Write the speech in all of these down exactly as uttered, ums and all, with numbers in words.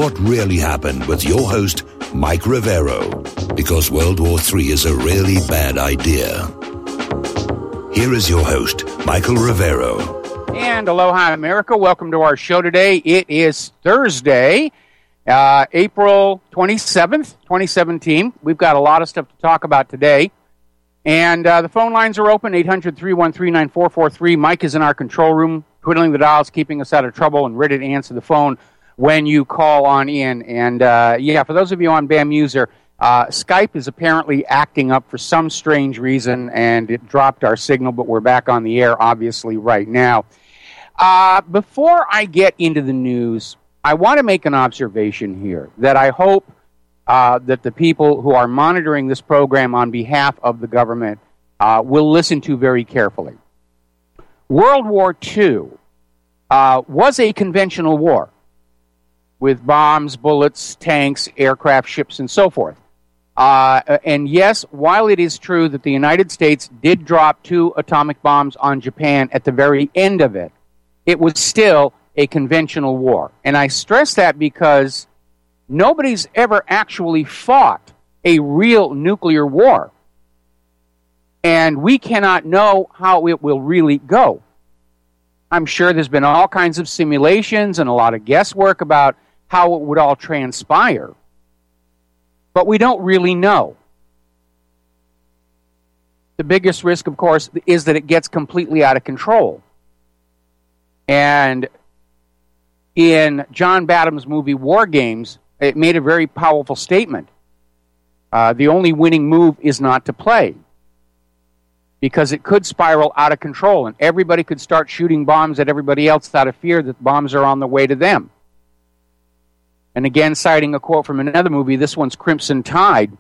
what really happened with your host, Mike Rivero, because World War Three is a really bad idea. Here is your host, Michael Rivero. And aloha, America. Welcome to our show today. It is Thursday, uh, April twenty-seventh, twenty seventeen. We've got a lot of stuff to talk about today. And uh, the phone lines are open, eight hundred, three one three, nine four four three. Mike is in our control room, twiddling the dials, keeping us out of trouble, and ready to answer the phone when you call on in. And, uh, yeah, for those of you on BAM User, uh, Skype is apparently acting up for some strange reason, and it dropped our signal, but we're back on the air, obviously, right now. Uh, before I get into the news, I want to make an observation here that I hope uh, that the people who are monitoring this program on behalf of the government uh, will listen to very carefully. World War Two uh, was a conventional war with bombs, bullets, tanks, aircraft, ships, and so forth. Uh, and yes, while it is true that the United States did drop two atomic bombs on Japan at the very end of it, it was still a conventional war. And I stress that because nobody's ever actually fought a real nuclear war. And we cannot know how it will really go. I'm sure there's been all kinds of simulations and a lot of guesswork about how it would all transpire. But we don't really know. The biggest risk, of course, is that it gets completely out of control. And in John Badham's movie War Games, it made a very powerful statement. Uh, the only winning move is not to play, because it could spiral out of control, and everybody could start shooting bombs at everybody else out of fear that bombs are on the way to them. And again, citing a quote from another movie, this one's Crimson Tide,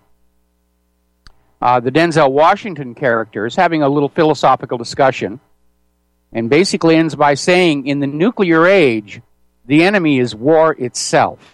uh, the Denzel Washington character is having a little philosophical discussion, and basically ends by saying, in the nuclear age, the enemy is war itself.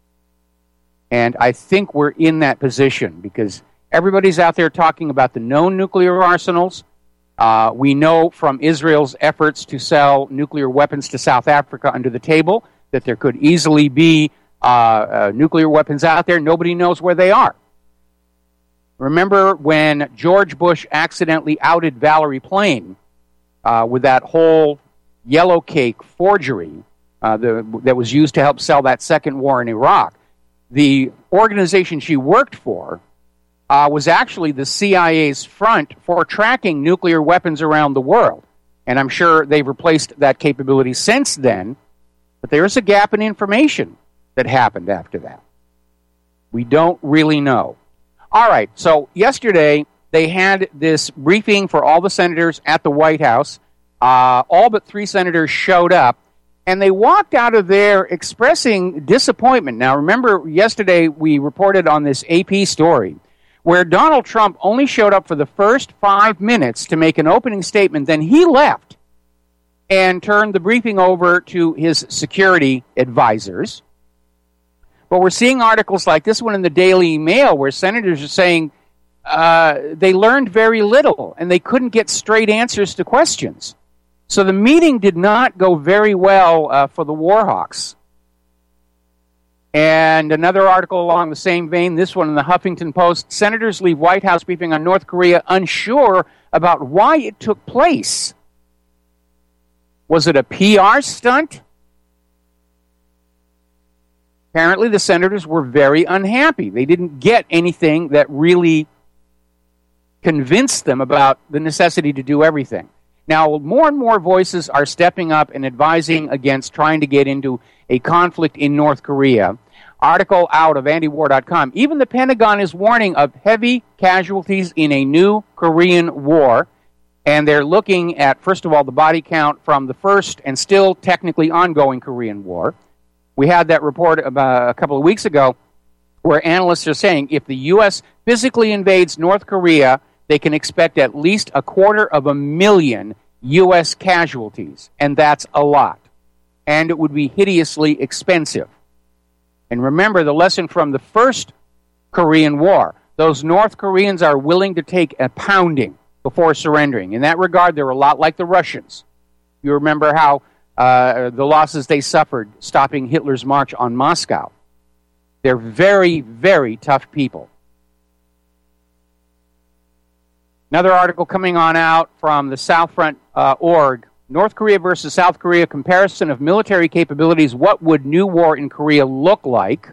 And I think we're in that position, because everybody's out there talking about the known nuclear arsenals. Uh, we know from Israel's efforts to sell nuclear weapons to South Africa under the table that there could easily be uh, uh, nuclear weapons out there. Nobody knows where they are. Remember when George Bush accidentally outed Valerie Plame uh, with that whole yellow cake forgery uh, the, that was used to help sell that second war in Iraq? The organization she worked for Uh, was actually the C I A's front for tracking nuclear weapons around the world. And I'm sure they've replaced that capability since then, but there's a gap in information that happened after that. We don't really know. All right, so yesterday they had this briefing for all the senators at the White House. Uh, all but three senators showed up, and they walked out of there expressing disappointment. Now, remember, yesterday we reported on this A P story where Donald Trump only showed up for the first five minutes to make an opening statement. Then he left and turned the briefing over to his security advisors. But we're seeing articles like this one in the Daily Mail where senators are saying uh, they learned very little and they couldn't get straight answers to questions. So the meeting did not go very well uh, for the Warhawks. And another article along the same vein, this one in the Huffington Post, senators leave White House briefing on North Korea unsure about why it took place. Was it a P R stunt? Apparently the senators were very unhappy. They didn't get anything that really convinced them about the necessity to do everything. Now, more and more voices are stepping up and advising against trying to get into a conflict in North Korea. Article out of anti war dot com. Even the Pentagon is warning of heavy casualties in a new Korean war. And they're looking at, first of all, the body count from the first and still technically ongoing Korean War. We had that report about a couple of weeks ago where analysts are saying if the U S physically invades North Korea, they can expect at least a quarter of a million U S casualties. And that's a lot. And it would be hideously expensive. And remember the lesson from the first Korean War. Those North Koreans are willing to take a pounding before surrendering. In that regard, they're a lot like the Russians. You remember how uh, the losses they suffered stopping Hitler's march on Moscow. They're very, very tough people. Another article coming on out from the Southfront uh, org. North Korea versus South Korea, comparison of military capabilities. What would new war in Korea look like?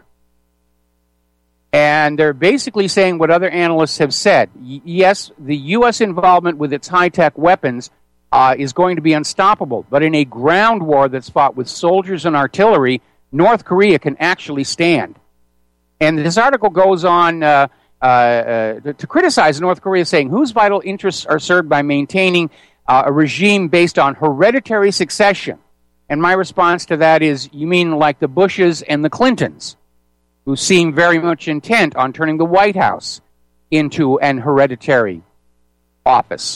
And they're basically saying what other analysts have said. Y- yes, the U S involvement with its high-tech weapons uh, is going to be unstoppable. But in a ground war that's fought with soldiers and artillery, North Korea can actually stand. And this article goes on uh, uh, uh, to, to criticize North Korea, saying whose vital interests are served by maintaining uh, a regime based on hereditary succession. And my response to that is, you mean like the Bushes and the Clintons, who seem very much intent on turning the White House into an hereditary office.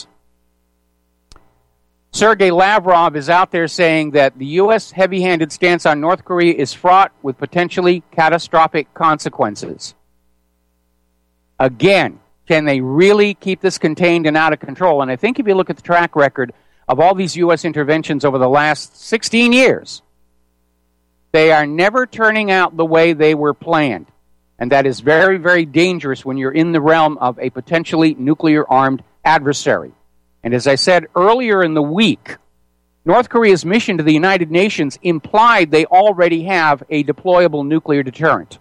Sergei Lavrov is out there saying that the U S heavy-handed stance on North Korea is fraught with potentially catastrophic consequences. Again, can they really keep this contained and out of control? And I think if you look at the track record of all these U S interventions over the last sixteen years, they are never turning out the way they were planned. And that is very, very dangerous when you're in the realm of a potentially nuclear-armed adversary. And as I said earlier in the week, North Korea's mission to the United Nations implied they already have a deployable nuclear deterrent.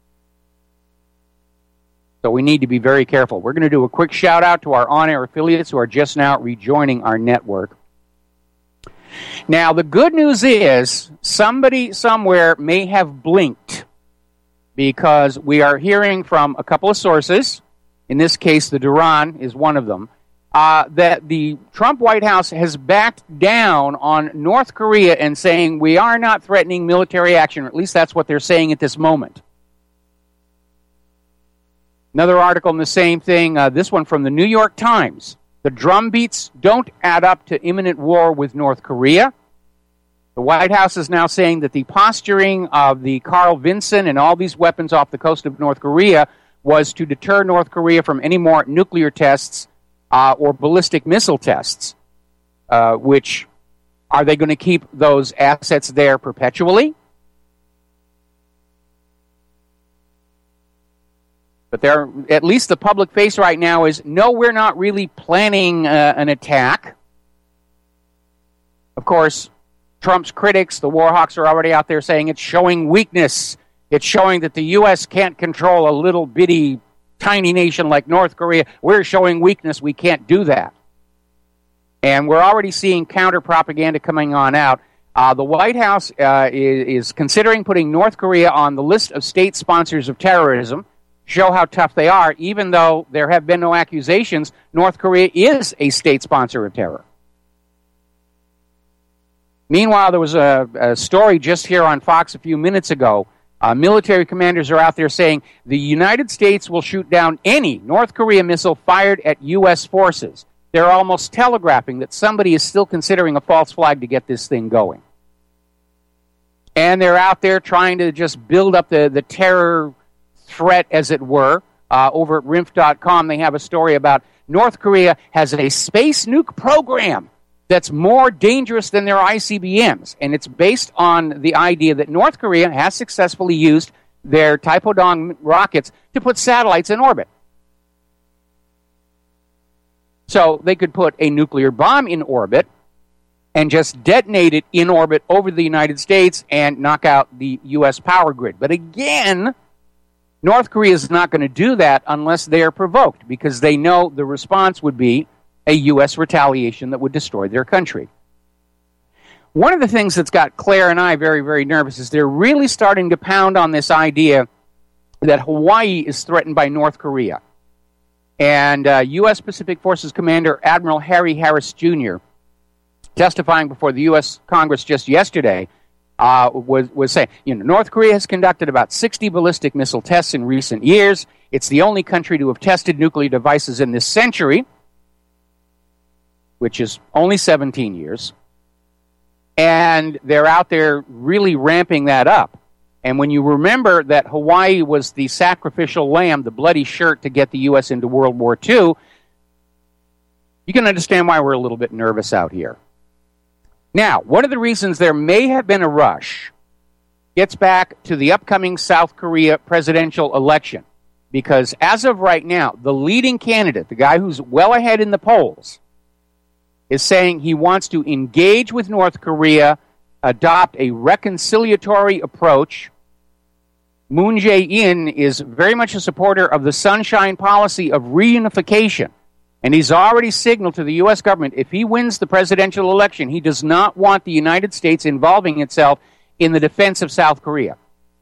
So we need to be very careful. We're going to do a quick shout-out to our on-air affiliates who are just now rejoining our network. Now, the good news is somebody somewhere may have blinked, because we are hearing from a couple of sources, in this case the Duran is one of them, uh, that the Trump White House has backed down on North Korea and saying we are not threatening military action, or at least that's what they're saying at this moment. Another article on the same thing, uh, this one from the New York Times. The drumbeats don't add up to imminent war with North Korea. The White House is now saying that the posturing of the Carl Vinson and all these weapons off the coast of North Korea was to deter North Korea from any more nuclear tests uh, or ballistic missile tests, uh, which, are they going to keep those assets there perpetually? But there, at least the public face right now is, no, we're not really planning uh, an attack. Of course, Trump's critics, the war hawks, are already out there saying it's showing weakness. It's showing that the U S can't control a little bitty, tiny nation like North Korea. We're showing weakness. We can't do that. And we're already seeing counter-propaganda coming on out. Uh, the White House uh, is, is considering putting North Korea on the list of state sponsors of terrorism, show how tough they are, even though there have been no accusations. North Korea is a state sponsor of terror. Meanwhile, there was a, a story just here on Fox a few minutes ago. Uh, military commanders are out there saying the United States will shoot down any North Korea missile fired at U S forces. They're almost telegraphing that somebody is still considering a false flag to get this thing going. And they're out there trying to just build up the, the terror threat, as it were. Uh, over at R I N F dot com, they have a story about North Korea has a space nuke program that's more dangerous than their I C B Ms. And it's based on the idea that North Korea has successfully used their Taepodong rockets to put satellites in orbit. So they could put a nuclear bomb in orbit and just detonate it in orbit over the United States and knock out the U S power grid. But again, North Korea is not going to do that unless they are provoked, because they know the response would be a U S retaliation that would destroy their country. One of the things that's got Claire and I very, very nervous is they're really starting to pound on this idea that Hawaii is threatened by North Korea. And uh, U S Pacific Forces Commander Admiral Harry Harris Junior, testifying before the U S Congress just yesterday, uh, was, was saying, you know, North Korea has conducted about sixty ballistic missile tests in recent years. It's the only country to have tested nuclear devices in this century, which is only seventeen years. And they're out there really ramping that up. And when you remember that Hawaii was the sacrificial lamb, the bloody shirt to get the U S into World War Two, you can understand why we're a little bit nervous out here. Now, one of the reasons there may have been a rush gets back to the upcoming South Korea presidential election. Because as of right now, the leading candidate, the guy who's well ahead in the polls, is saying he wants to engage with North Korea, adopt a reconciliatory approach. Moon Jae-in is very much a supporter of the Sunshine Policy of reunification. And he's already signaled to the U S government, if he wins the presidential election, he does not want the United States involving itself in the defense of South Korea.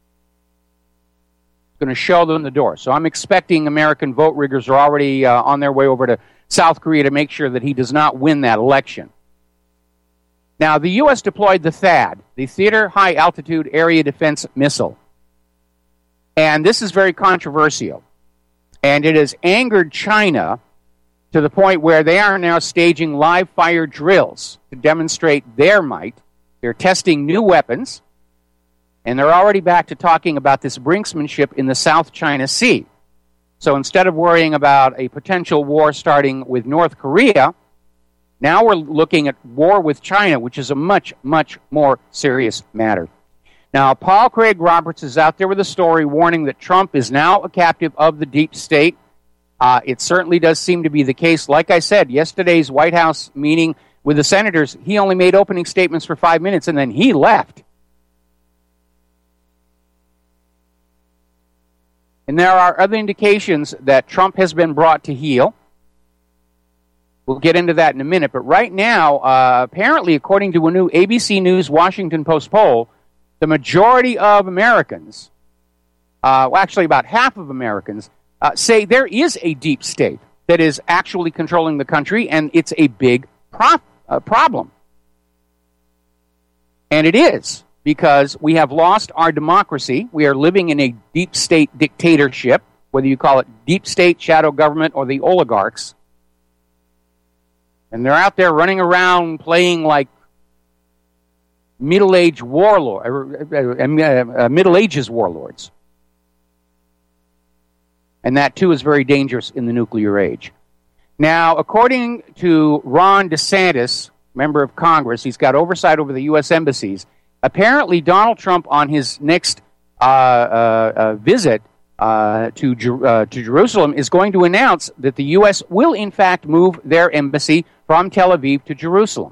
Going to show them the door. So I'm expecting American vote riggers are already uh, on their way over to South Korea to make sure that he does not win that election. Now, the U S deployed the THAAD, the Theater High Altitude Area Defense Missile. And this is very controversial. And it has angered China to the point where they are now staging live fire drills to demonstrate their might. They're testing new weapons. And they're already back to talking about this brinksmanship in the South China Sea. So instead of worrying about a potential war starting with North Korea, now we're looking at war with China, which is a much, much more serious matter. Now, Paul Craig Roberts is out there with a story warning that Trump is now a captive of the deep state. Uh, it certainly does seem to be the case. Like I said, yesterday's White House meeting with the senators, he only made opening statements for five minutes, and then he left. And there are other indications that Trump has been brought to heel. We'll get into that in a minute. But right now, uh, apparently, according to a new A B C News Washington Post poll, the majority of Americans, uh, well, actually about half of Americans, uh, say there is a deep state that is actually controlling the country, and it's a big pro- uh, problem. And it is. Because we have lost our democracy. We are living in a deep state dictatorship, whether you call it deep state, shadow government, or the oligarchs. And they're out there running around playing like middle-aged warlord, uh, uh, uh, Middle Ages warlords. And that, too, is very dangerous in the nuclear age. Now, according to Ron DeSantis, member of Congress, he's got oversight over the U S embassies. Apparently, Donald Trump, on his next uh, uh, uh, visit uh, to, Jer- uh, to Jerusalem, is going to announce that the U S will, in fact, move their embassy from Tel Aviv to Jerusalem.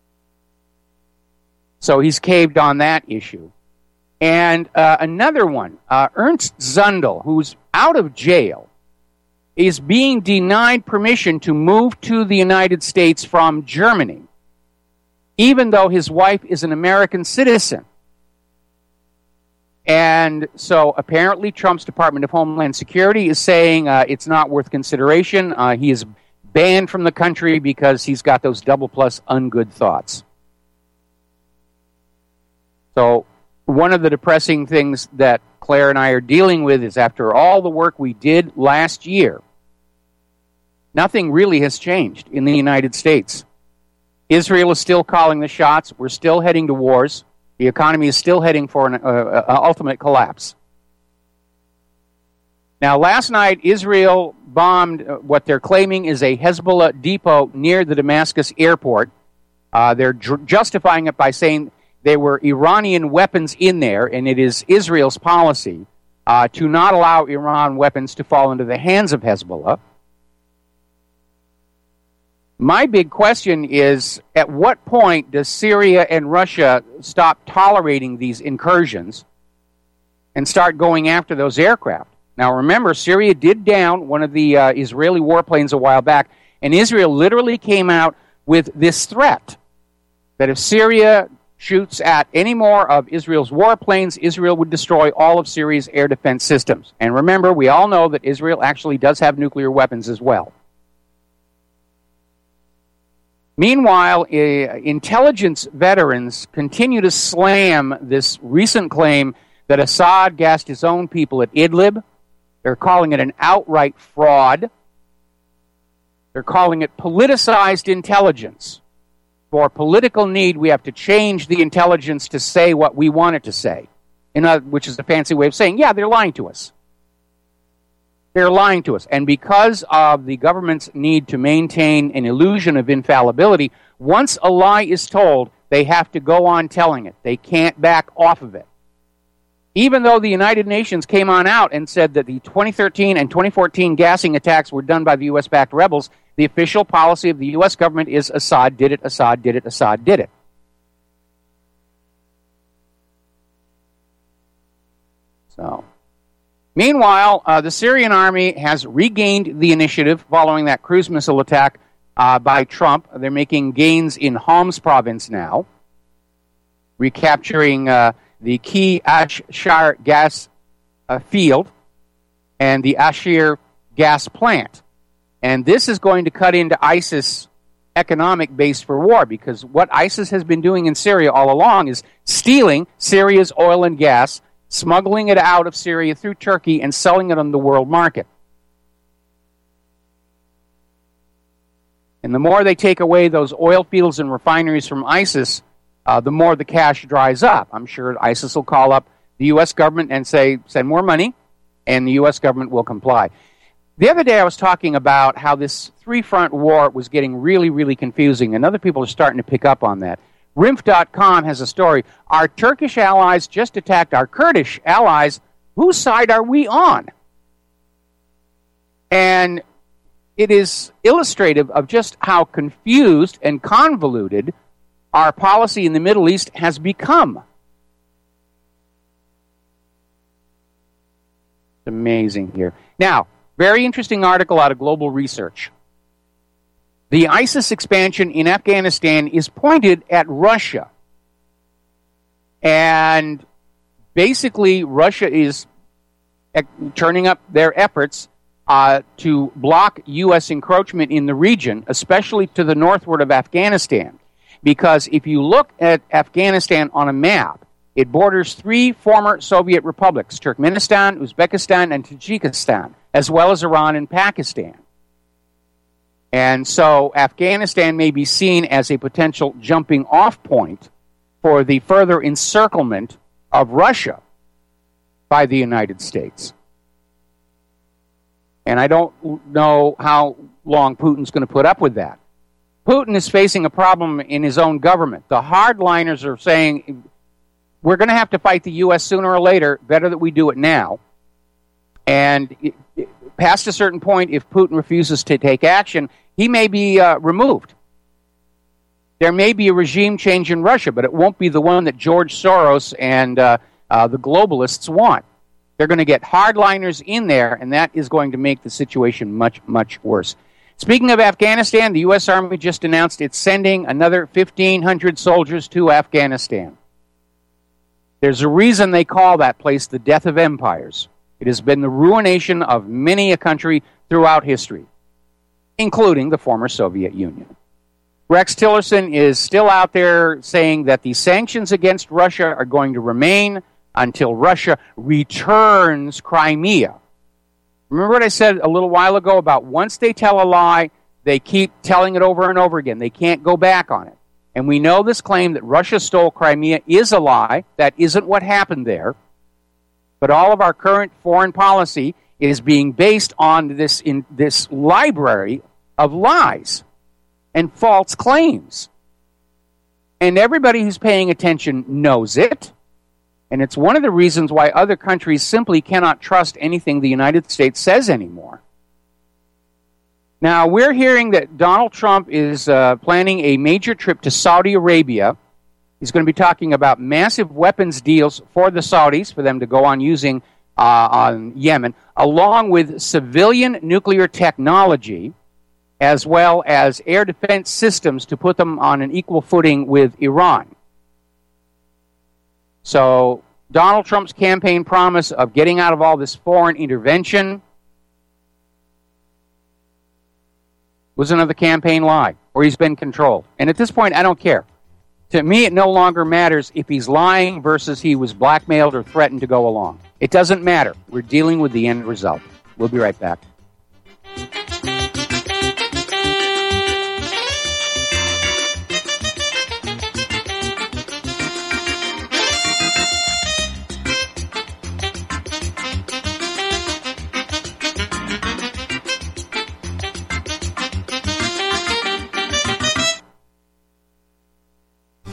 So he's caved on that issue. And uh, another one, uh, Ernst Zundel, who's out of jail, is being denied permission to move to the United States from Germany, even though his wife is an American citizen. And so apparently Trump's Department of Homeland Security is saying uh, it's not worth consideration. Uh, he is banned from the country because he's got those double plus ungood thoughts. So one of the depressing things that Claire and I are dealing with is after all the work we did last year, nothing really has changed in the United States. Israel is still calling the shots. We're still heading to wars. The economy is still heading for an uh, uh, ultimate collapse. Now, last night, Israel bombed what they're claiming is a Hezbollah depot near the Damascus airport. Uh, they're dr- justifying it by saying there were Iranian weapons in there, and it is Israel's policy uh, to not allow Iran weapons to fall into the hands of Hezbollah. My big question is, at what point does Syria and Russia stop tolerating these incursions and start going after those aircraft? Now, remember, Syria did down one of the uh, Israeli warplanes a while back, and Israel literally came out with this threat that if Syria shoots at any more of Israel's warplanes, Israel would destroy all of Syria's air defense systems. And remember, we all know that Israel actually does have nuclear weapons as well. Meanwhile, uh, intelligence veterans continue to slam this recent claim that Assad gassed his own people at Idlib. They're calling it an outright fraud. They're calling it politicized intelligence. For political need, we have to change the intelligence to say what we want it to say, in a, which is a fancy way of saying, yeah, they're lying to us. They're lying to us. And because of the government's need to maintain an illusion of infallibility, once a lie is told, they have to go on telling it. They can't back off of it. even though the United Nations came on out and said that the twenty thirteen and twenty fourteen gassing attacks were done by the U S-backed rebels, the official policy of the U S government is Assad did it, Assad did it, Assad did it. So, meanwhile, uh, the Syrian army has regained the initiative following that cruise missile attack uh, by Trump. They're making gains in Homs province now, recapturing uh, the key Ashar gas uh, field and the Ashir gas plant. And this is going to cut into ISIS' economic base for war, because what ISIS has been doing in Syria all along is stealing Syria's oil and gas, smuggling it out of Syria through Turkey, and selling it on the world market. And the more they take away those oil fields and refineries from ISIS, uh, the more the cash dries up. I'm sure ISIS will call up the U S government and say, send more money, and the U S government will comply. The other day I was talking about how this three-front war was getting really, really confusing, and other people are starting to pick up on that. R I M F dot com has a story. Our Turkish allies just attacked our Kurdish allies. Whose side are we on? And it is illustrative of just how confused and convoluted our policy in the Middle East has become. It's amazing here. Now, very interesting article out of Global Research. The ISIS expansion in Afghanistan is pointed at Russia. And basically, Russia is turning up their efforts uh, to block U S encroachment in the region, especially to the northward of Afghanistan. Because if you look at Afghanistan on a map, it borders three former Soviet republics, Turkmenistan, Uzbekistan, and Tajikistan, as well as Iran and Pakistan. And so Afghanistan may be seen as a potential jumping-off point for the further encirclement of Russia by the United States. And I don't know how long Putin's going to put up with that. Putin is facing a problem in his own government. The hardliners are saying, we're going to have to fight the U S sooner or later, better that we do it now. And it, it, past a certain point, if Putin refuses to take action, he may be uh, removed. There may be a regime change in Russia, but it won't be the one that George Soros and uh, uh, the globalists want. They're going to get hardliners in there, and that is going to make the situation much, much worse. Speaking of Afghanistan, the U S Army just announced it's sending another fifteen hundred soldiers to Afghanistan. There's a reason they call that place the death of empires. It has been the ruination of many a country throughout history, including the former Soviet Union. Rex Tillerson is still out there saying that the sanctions against Russia are going to remain until Russia returns Crimea. Remember what I said a little while ago about once they tell a lie, they keep telling it over and over again. They can't go back on it. And we know this claim that Russia stole Crimea is a lie. That isn't what happened there. But all of our current foreign policy is being based on this in this library of lies and false claims. And everybody who's paying attention knows it. And it's one of the reasons why other countries simply cannot trust anything the United States says anymore. Now, we're hearing that Donald Trump is uh, planning a major trip to Saudi Arabia. He's going to be talking about massive weapons deals for the Saudis, for them to go on using uh, on Yemen, along with civilian nuclear technology, as well as air defense systems to put them on an equal footing with Iran. So Donald Trump's campaign promise of getting out of all this foreign intervention was another campaign lie, or he's been controlled. And at this point, I don't care. To me, it no longer matters if he's lying versus he was blackmailed or threatened to go along. It doesn't matter. We're dealing with the end result. We'll be right back.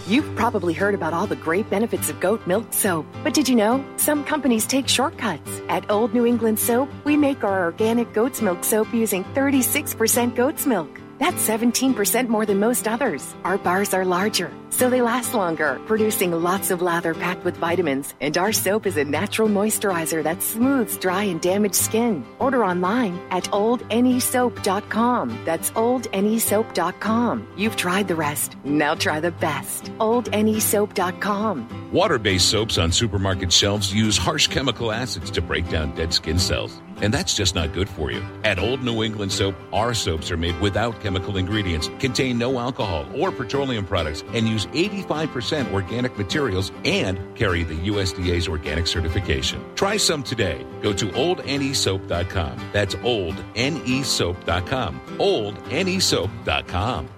You've probably heard about all the great benefits of goat milk soap, but did you know some companies take shortcuts? At Old New England Soap, we make our organic goat's milk soap using thirty-six percent goat's milk. That's seventeen percent more than most others. Our bars are larger, so they last longer, producing lots of lather packed with vitamins. And our soap is a natural moisturizer that smooths dry and damaged skin. Order online at old n e soap dot com. That's old n e soap dot com. You've tried the rest. Now try the best. old n e soap dot com. Water-based soaps on supermarket shelves use harsh chemical acids to break down dead skin cells. And that's just not good for you. At Old New England Soap, our soaps are made without chemical ingredients, contain no alcohol or petroleum products, and use eighty-five percent organic materials and carry the U S D A's organic certification. Try some today. Go to old n e soap dot com. That's old n e soap dot com. old n e soap dot com.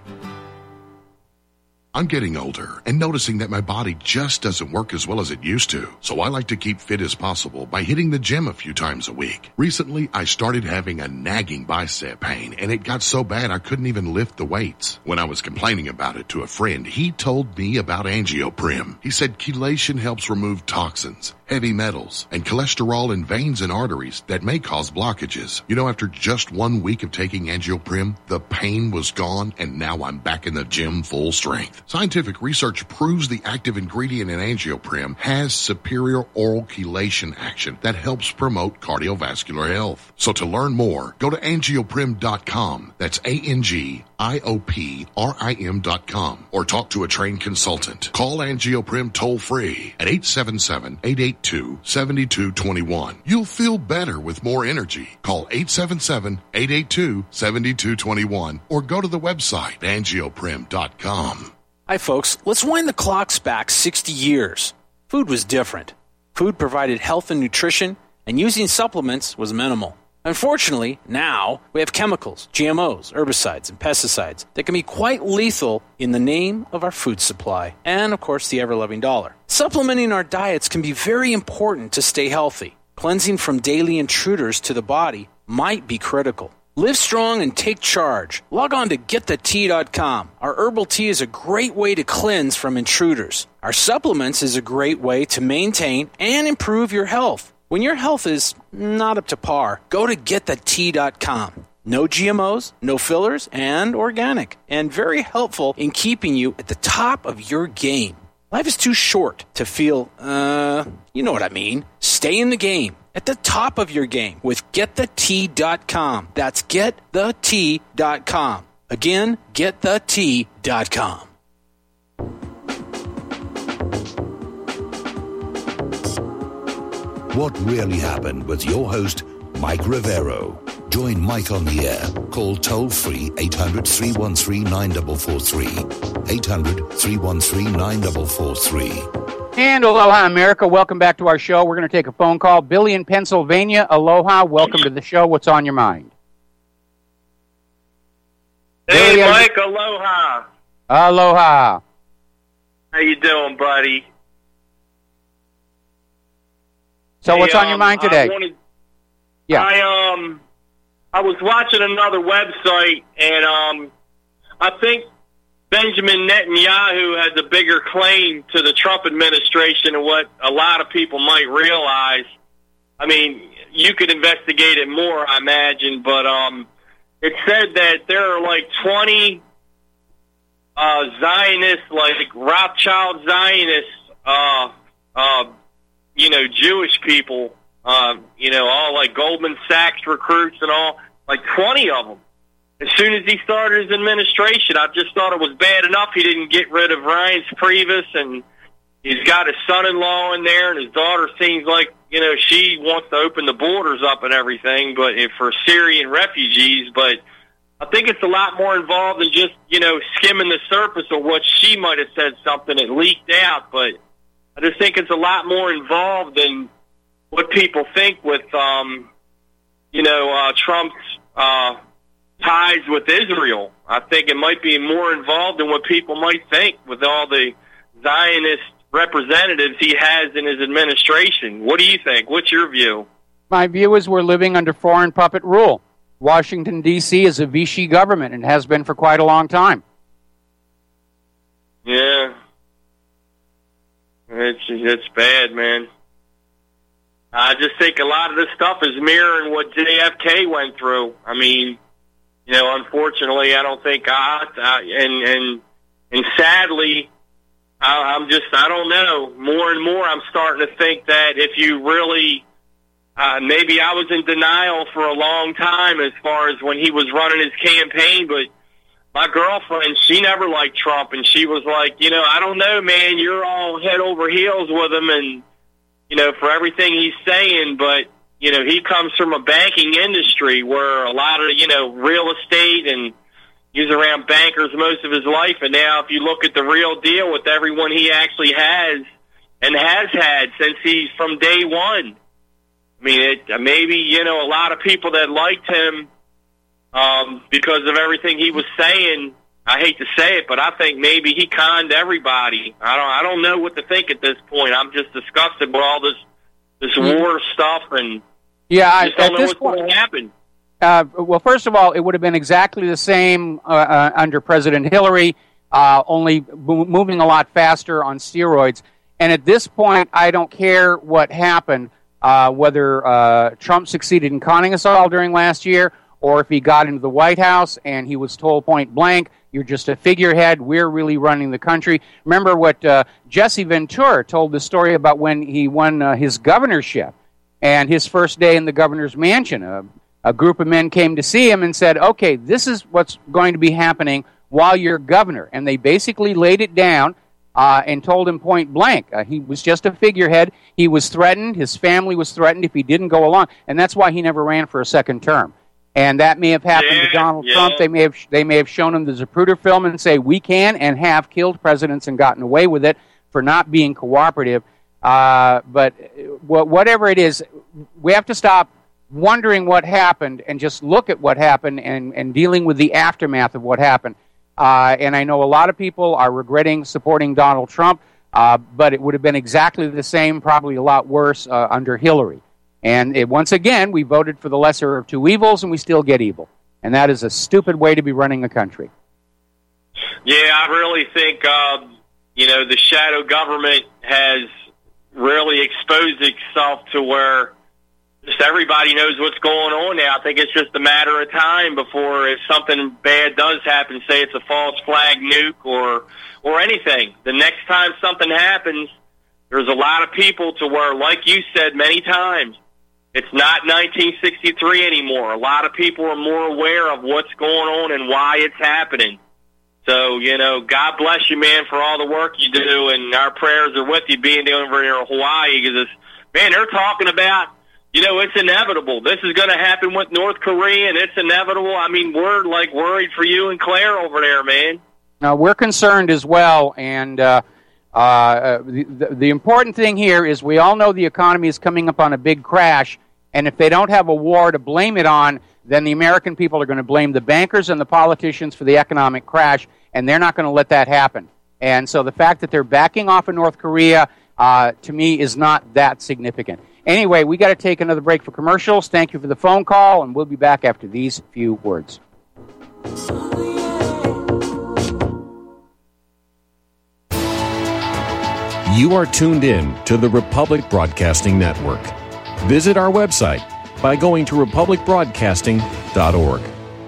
I'm getting older and noticing that my body just doesn't work as well as it used to. So I like to keep fit as possible by hitting the gym a few times a week. Recently, I started having a nagging bicep pain, and it got so bad I couldn't even lift the weights. When I was complaining about it to a friend, he told me about Angioprim. He said chelation helps remove toxins, heavy metals, and cholesterol in veins and arteries that may cause blockages. You know, after just one week of taking Angioprim, the pain was gone, and now I'm back in the gym full strength. Scientific research proves the active ingredient in Angioprim has superior oral chelation action that helps promote cardiovascular health. So to learn more, go to angioprim dot com. That's A N G I O P R I M dot com. Or talk to a trained consultant. Call Angioprim toll-free at eight seven seven, eight eight two, seven two two one. You'll feel better with more energy. Call eight seven seven, eight eight two, seven two two one or go to the website angioprim dot com. Hi, folks. Let's wind the clocks back sixty years. Food was different. Food provided health and nutrition, and using supplements was minimal. Unfortunately, now we have chemicals, G M Os, herbicides, and pesticides that can be quite lethal in the name of our food supply and, of course, the ever-loving dollar. Supplementing our diets can be very important to stay healthy. Cleansing from daily intruders to the body might be critical. Live strong and take charge. Log on to get the tea dot com. Our herbal tea is a great way to cleanse from intruders. Our supplements is a great way to maintain and improve your health. When your health is not up to par, go to get the tea dot com. No G M Os, no fillers, and organic. And very helpful in keeping you at the top of your game. Life is too short to feel, uh, you know what I mean. Stay in the game. At the top of your game with get the tea dot com. That's get the tea dot com. Again, get the tea dot com. What really happened with your host, Mike Rivero. Join Mike on the air. Call toll-free eight hundred, three one three, nine four four three. eight hundred, three one three, nine four four three. And aloha, America. Welcome back to our show. We're going to take a phone call. Billy in Pennsylvania. Aloha. Welcome to the show. What's on your mind? Hey, Billy, Mike. You... Aloha. Aloha. How you doing, buddy? So hey, what's on um, your mind today? I wanted, yeah. I, um, I was watching another website, and um, I think Benjamin Netanyahu has a bigger claim to the Trump administration than what a lot of people might realize. I mean, you could investigate it more, I imagine, but um, it said that there are like twenty uh, Zionists, like Rothschild Zionists, uh, uh, you know, Jewish people, uh, you know, all like Goldman Sachs recruits and all, like twenty of them. As soon as he started his administration, I just thought it was bad enough he didn't get rid of Reince Priebus, and he's got his son-in-law in there, and his daughter seems like, you know, she wants to open the borders up and everything, but if for Syrian refugees. But I think it's a lot more involved than just, you know, skimming the surface of what she might have said something that leaked out. But I just think it's a lot more involved than what people think with, um, you know, uh, Trump's uh, ties with Israel. I think it might be more involved than what people might think with all the Zionist representatives he has in his administration. What do you think? What's your view? My view is we're living under foreign puppet rule. Washington, D C is a Vichy government and has been for quite a long time. Yeah. It's it's bad, man. I just think a lot of this stuff is mirroring what J F K went through. I mean, you know, unfortunately, I don't think I, I and and and sadly, I, I'm just I don't know. More and more, I'm starting to think that if you really, uh, maybe I was in denial for a long time as far as when he was running his campaign, but my girlfriend, she never liked Trump, and she was like, you know, I don't know, man, you're all head over heels with him, and, you know, for everything he's saying, but, you know, he comes from a banking industry where a lot of, you know, real estate, and he was around bankers most of his life, and now if you look at the real deal with everyone he actually has and has had since he's from day one, I mean, it, maybe, you know, a lot of people that liked him, Um, because of everything he was saying, I hate to say it, but I think maybe he conned everybody. I don't, I don't know what to think at this point. I'm just disgusted with all this, this war stuff, and yeah, I just don't at know this what's point, going to happen. Uh, well, first of all, it would have been exactly the same uh, uh, under President Hillary, uh, only bo- moving a lot faster on steroids. And at this point, I don't care what happened, uh, whether uh, Trump succeeded in conning us all during last year, or if he got into the White House and he was told point blank, you're just a figurehead, we're really running the country. Remember what uh, Jesse Ventura told the story about when he won uh, his governorship, and his first day in the governor's mansion. A, a group of men came to see him and said, okay, this is what's going to be happening while you're governor. And they basically laid it down uh, and told him point blank. Uh, he was just a figurehead. He was threatened. His family was threatened if he didn't go along. And that's why he never ran for a second term. And that may have happened yeah, to Donald yeah. Trump. They may have they may have shown him the Zapruder film and say, we can and have killed presidents and gotten away with it for not being cooperative. Uh, but whatever it is, we have to stop wondering what happened and just look at what happened and, and dealing with the aftermath of what happened. Uh, and I know a lot of people are regretting supporting Donald Trump, uh, but it would have been exactly the same, probably a lot worse, uh, under Hillary. And it, once again, we voted for the lesser of two evils, and we still get evil. And that is a stupid way to be running a country. Yeah, I really think, uh, you know, the shadow government has really exposed itself to where just everybody knows what's going on now. I think it's just a matter of time before if something bad does happen, say it's a false flag nuke or or anything. The next time something happens, there's a lot of people to where, like you said many times, it's not nineteen sixty-three anymore. A lot of people are more aware of what's going on and why it's happening. So, you know, God bless you, man, for all the work you do, and our prayers are with you being over here in Hawaii, because, man, they're talking about, you know, it's inevitable. This is going to happen with North Korea, and it's inevitable. I mean, we're, like, worried for you and Claire over there, man. Now, we're concerned as well, and uh, uh, the, the important thing here is we all know the economy is coming up on a big crash, and if they don't have a war to blame it on, then the American people are going to blame the bankers and the politicians for the economic crash, and they're not going to let that happen. And so the fact that they're backing off of North Korea, uh, to me, is not that significant. Anyway, we got to take another break for commercials. Thank you for the phone call, and we'll be back after these few words. You are tuned in to the Republic Broadcasting Network. Visit our website by going to republic broadcasting dot org.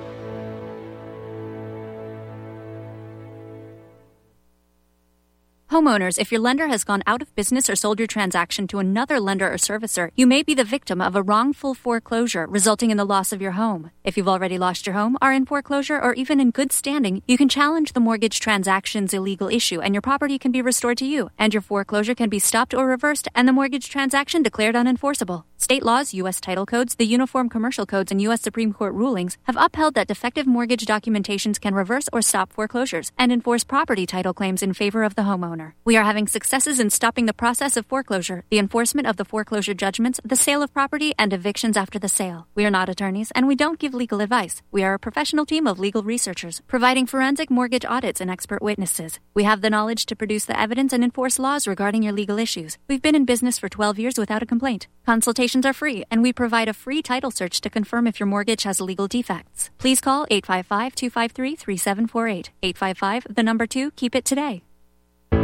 Homeowners, if your lender has gone out of business or sold your transaction to another lender or servicer, you may be the victim of a wrongful foreclosure resulting in the loss of your home. If you've already lost your home, are in foreclosure, or even in good standing, you can challenge the mortgage transaction's illegal issue and your property can be restored to you, and your foreclosure can be stopped or reversed and the mortgage transaction declared unenforceable. State laws, U S title codes, the Uniform Commercial Codes, and U S Supreme Court rulings have upheld that defective mortgage documentations can reverse or stop foreclosures and enforce property title claims in favor of the homeowner. We are having successes in stopping the process of foreclosure, the enforcement of the foreclosure judgments, the sale of property, and evictions after the sale. We are not attorneys, and we don't give legal advice. We are a professional team of legal researchers, providing forensic mortgage audits and expert witnesses. We have the knowledge to produce the evidence and enforce laws regarding your legal issues. We've been in business for twelve years without a complaint. Consultations are free, and we provide a free title search to confirm if your mortgage has legal defects. Please call eight five five, two five three, three seven four eight. eight five five, the number two, keep it today.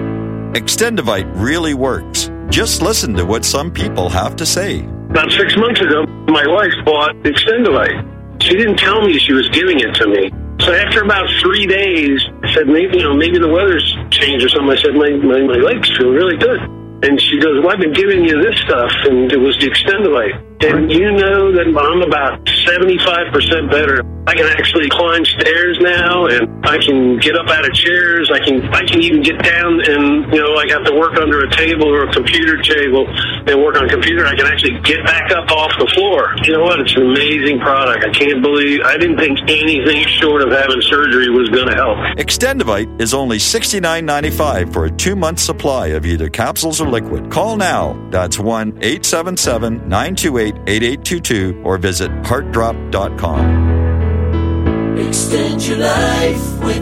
Extendivite really works. Just listen to what some people have to say. About six months ago, my wife bought Extendivite. She didn't tell me she was giving it to me. So after about three days, I said, maybe, you know, maybe the weather's changed or something. I said, my, my, my legs feel really good. And she goes, well, I've been giving you this stuff, and it was the Extendivite. And you know that I'm about seventy-five percent better. I can actually climb stairs now, and I can get up out of chairs. I can I can even get down and, you know, like have to work under a table or a computer table and work on a computer. I can actually get back up off the floor. You know what? It's an amazing product. I can't believe, I didn't think anything short of having surgery was going to help. Extendivite is only sixty-nine ninety-five for a two-month supply of either capsules or liquid. Call now. That's one eight seven seven nine two eight eight eight two two or visit heart drop dot com. Extend your life with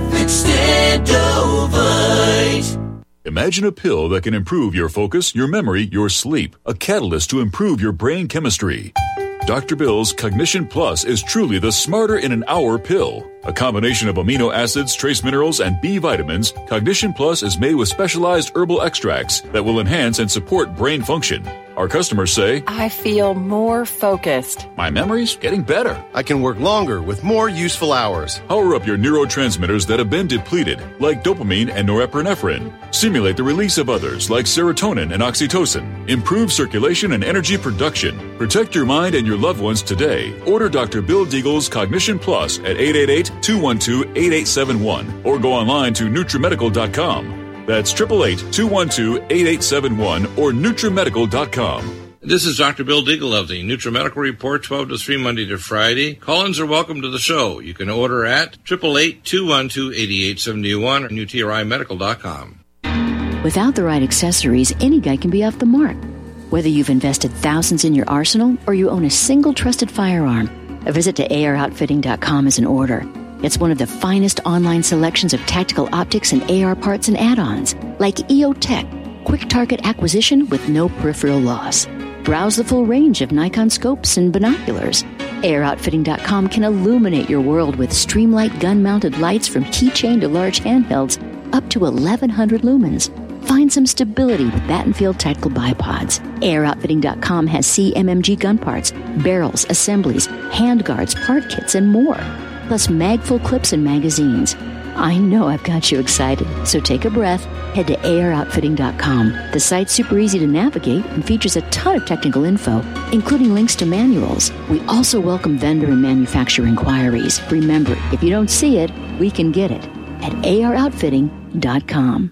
Extendovite. Imagine a pill that can improve your focus, your memory, your sleep. A catalyst to improve your brain chemistry. Doctor Bill's Cognition Plus is truly the smarter in an hour pill. A combination of amino acids, trace minerals, and B vitamins, Cognition Plus is made with specialized herbal extracts that will enhance and support brain function. Our customers say, I feel more focused. My memory's getting better. I can work longer with more useful hours. Power up your neurotransmitters that have been depleted, like dopamine and norepinephrine. Stimulate the release of others, like serotonin and oxytocin. Improve circulation and energy production. Protect your mind and your loved ones today. Order Doctor Bill Deagle's Cognition Plus at eight eight eight, two one two, eight eight seven one or go online to Nutrimedical dot com. That's eight eight eight, two one two, eight eight seven one or Nutrimedical dot com. This is Doctor Bill Deagle of the Nutrimedical Report, twelve to three, Monday to Friday. Call-ins are welcome to the show. You can order at eight eight eight, two one two, eight eight seven one or N T R I medical dot com. Without the right accessories, any guy can be off the mark. Whether you've invested thousands in your arsenal or you own a single trusted firearm, a visit to A R outfitting dot com is in order. It's one of the finest online selections of tactical optics and A R parts and add-ons, like E O Tech, quick target acquisition with no peripheral loss. Browse the full range of Nikon scopes and binoculars. A R outfitting dot com can illuminate your world with Streamlight gun-mounted lights from keychain to large handhelds up to eleven hundred lumens. Find some stability with Battenfield tactical bipods. A R outfitting dot com has C M M G gun parts, barrels, assemblies, handguards, part kits, and more. Plus mag-full clips and magazines. I know I've got you excited, so take a breath. Head to A R outfitting dot com. The site's super easy to navigate and features a ton of technical info, including links to manuals. We also welcome vendor and manufacturer inquiries. Remember, if you don't see it, we can get it at A R outfitting dot com.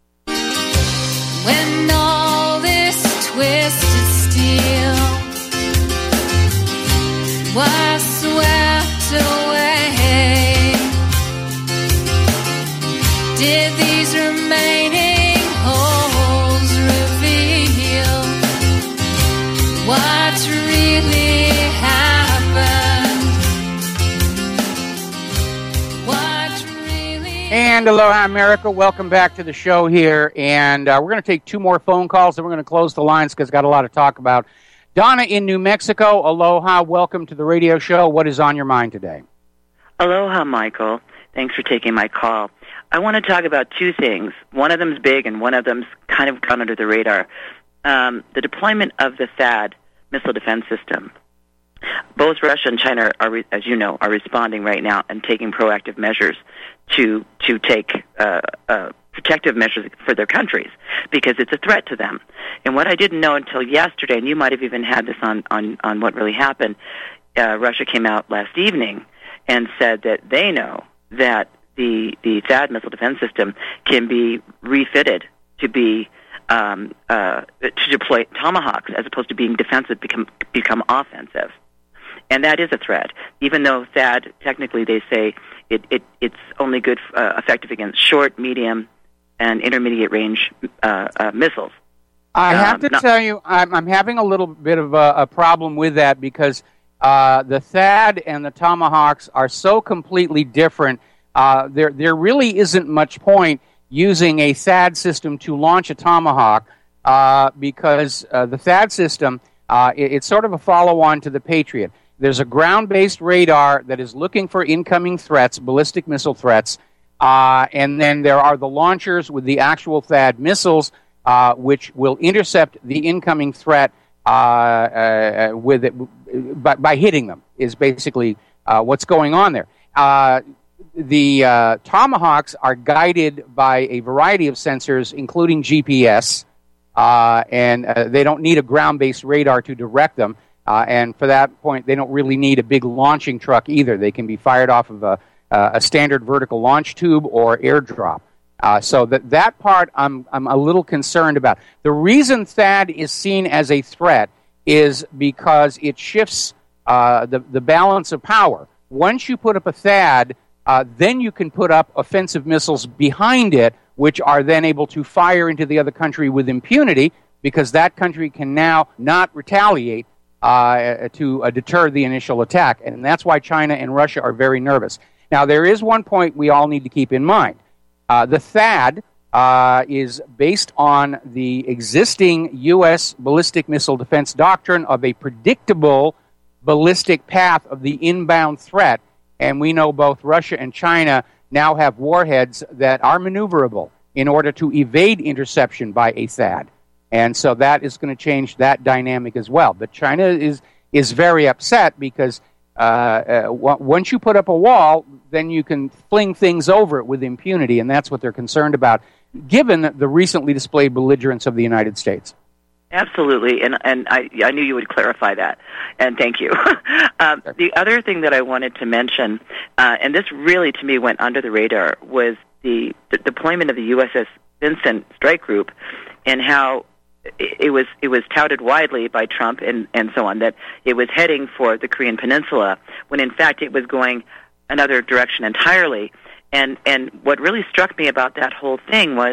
When all this twisted steel was swept away, did these remaining holes reveal what's really happened? What really And aloha, America. Welcome back to the show here. And uh, we're going to take two more phone calls, and we're going to close the lines because we've got a lot to talk about. Donna in New Mexico, aloha. Welcome to the radio show. What is on your mind today? Aloha, Michael. Thanks for taking my call. I want to talk about two things. One of them's big, and one of them's kind of gone under the radar. Um, the deployment of the THAAD missile defense system. Both Russia and China, are, re- as you know, are responding right now and taking proactive measures to to take uh, uh, protective measures for their countries because it's a threat to them. And what I didn't know until yesterday, and you might have even had this on, on, on what really happened, uh, Russia came out last evening and said that they know that the the THAAD missile defense system can be refitted to be um, uh, to deploy Tomahawks as opposed to being defensive, become become offensive, and that is a threat. Even though THAAD technically they say it, it it's only good uh, effective against short, medium, and intermediate range uh, uh, missiles. I have um, to not- tell you, I'm, I'm having a little bit of a, a problem with that because uh, the THAAD and the Tomahawks are so completely different. Uh, there, there really isn't much point using a THAAD system to launch a Tomahawk uh, because uh, the THAAD system, uh, it, it's sort of a follow-on to the Patriot. There's a ground-based radar that is looking for incoming threats, ballistic missile threats, Uh, and then there are the launchers with the actual THAAD missiles, uh, which will intercept the incoming threat uh, uh, with it, by, by hitting them, is basically uh, what's going on there. Uh, the uh, Tomahawks are guided by a variety of sensors, including G P S, uh, and uh, they don't need a ground-based radar to direct them. Uh, and for that point, they don't really need a big launching truck either. They can be fired off of a, uh, a standard vertical launch tube or airdrop. Uh, so that that part I'm I'm a little concerned about. The reason THAAD is seen as a threat is because it shifts uh, the the balance of power. Once you put up a THAAD, uh, then you can put up offensive missiles behind it, which are then able to fire into the other country with impunity, because that country can now not retaliate uh, to uh, deter the initial attack. And that's why China and Russia are very nervous. Now, there is one point we all need to keep in mind. Uh, the THAAD uh, is based on the existing U S ballistic missile defense doctrine of a predictable ballistic path of the inbound threat. And we know both Russia and China now have warheads that are maneuverable in order to evade interception by a THAAD. And so that is going to change that dynamic as well. But China is, is very upset because uh, uh, w- once you put up a wall, then you can fling things over it with impunity, and that's what they're concerned about, given the recently displayed belligerence of the United States. Absolutely, and and I I knew you would clarify that, and thank you. um, the other thing that I wanted to mention, uh, and this really to me went under the radar, was the, the deployment of the U S S Vincent Strike Group, and how it, it was it was touted widely by Trump and and so on that it was heading for the Korean Peninsula, when in fact it was going another direction entirely. And and what really struck me about that whole thing was,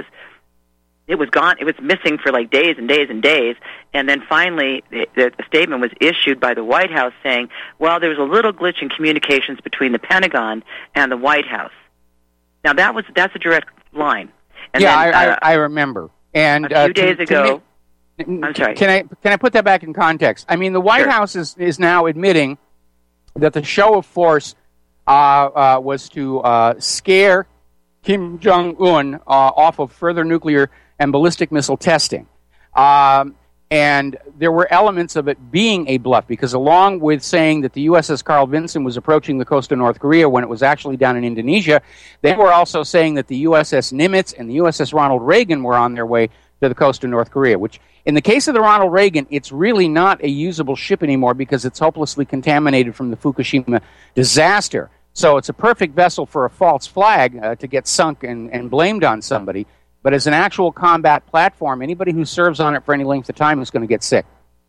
it was gone. It was missing for like days and days and days, and then finally, the, the statement was issued by the White House saying, "Well, there was a little glitch in communications between the Pentagon and the White House." Now, that was that's a direct line. And yeah, then, I, uh, I, I remember. And a few uh, days to, ago, to me, I'm sorry. Can I can I put that back in context? I mean, the White Sure. House is is now admitting that the show of force uh, uh, was to uh, scare Kim Jong-un uh, off of further nuclear and ballistic missile testing. Um, and there were elements of it being a bluff, because along with saying that the U S S Carl Vinson was approaching the coast of North Korea when it was actually down in Indonesia, they were also saying that the U S S Nimitz and the U S S Ronald Reagan were on their way to the coast of North Korea, which in the case of the Ronald Reagan, it's really not a usable ship anymore because it's hopelessly contaminated from the Fukushima disaster. So it's a perfect vessel for a false flag uh, to get sunk and, and blamed on somebody. But as an actual combat platform, anybody who serves on it for any length of time is going to get sick.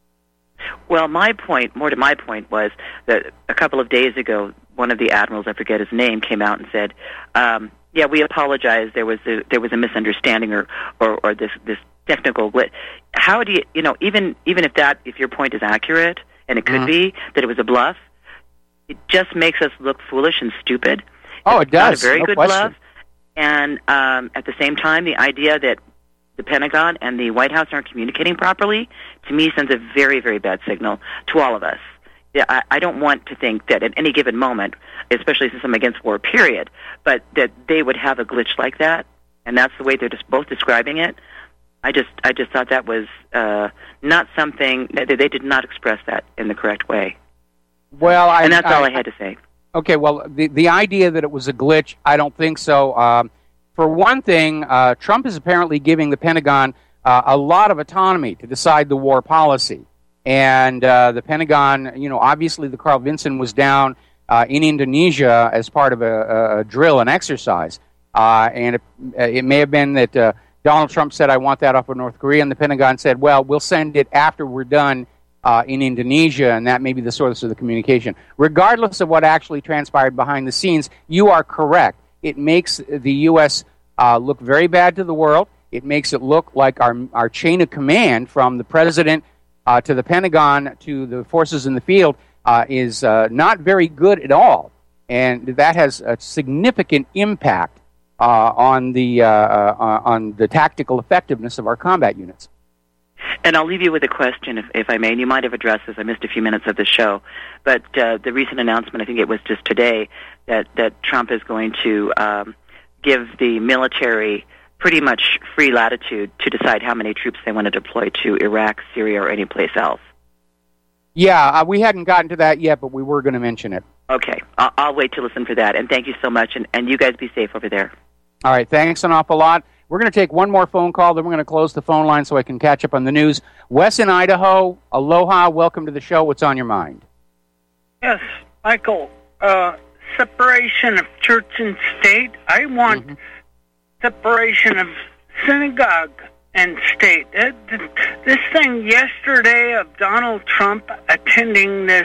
Well, my point, more to my point, was that a couple of days ago, one of the admirals, I forget his name, came out and said, um, "Yeah, we apologize. There was a, there was a misunderstanding, or, or, or this this technical glitch." How do you, you know, even even if that, if your point is accurate, and it could Mm-hmm. be that it was a bluff, it just makes us look foolish and stupid. Oh, It's it does. Not a very no good question. bluff. And um, at the same time, the idea that the Pentagon and the White House aren't communicating properly, to me, sends a very, very bad signal to all of us. Yeah, I, I don't want to think that at any given moment, especially since I'm against war, period, but that they would have a glitch like that, and that's the way they're just both describing it. I just, I just thought that was uh, not something that they did not express that in the correct way. Well, I, and that's I, all I had to say. Okay, well, the, the idea that it was a glitch, I don't think so. Um, for one thing, uh, Trump is apparently giving the Pentagon uh, a lot of autonomy to decide the war policy. And uh, the Pentagon, you know, obviously the Carl Vinson was down uh, in Indonesia as part of a, a drill and exercise. Uh, and it, it may have been that uh, Donald Trump said, "I want that off of North Korea," and the Pentagon said, "Well, we'll send it after we're done Uh, in Indonesia," and that may be the source of the communication. Regardless of what actually transpired behind the scenes, you are correct. It makes the U S uh, look very bad to the world. It makes it look like our our chain of command, from the president uh, to the Pentagon to the forces in the field, uh, is uh, not very good at all, and that has a significant impact uh, on the uh, uh, on the tactical effectiveness of our combat units. And I'll leave you with a question, if, if I may. And you might have addressed this. I missed a few minutes of the show. But uh, the recent announcement, I think it was just today, that, that Trump is going to um, give the military pretty much free latitude to decide how many troops they want to deploy to Iraq, Syria, or any place else. Yeah, uh, we hadn't gotten to that yet, but we were going to mention it. Okay, I'll, I'll wait to listen for that. And thank you so much, and, and you guys be safe over there. All right, thanks an awful lot. We're going to take one more phone call, then we're going to close the phone line so I can catch up on the news. Wes in Idaho, aloha, welcome to the show. What's on your mind? Yes, Michael, uh, separation of church and state. I want mm-hmm. separation of synagogue and state. Uh, this thing yesterday of Donald Trump attending this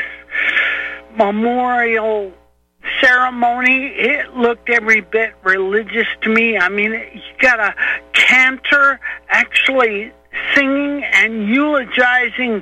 memorial ceremony, it looked every bit religious to me. I mean, you got a cantor actually singing and eulogizing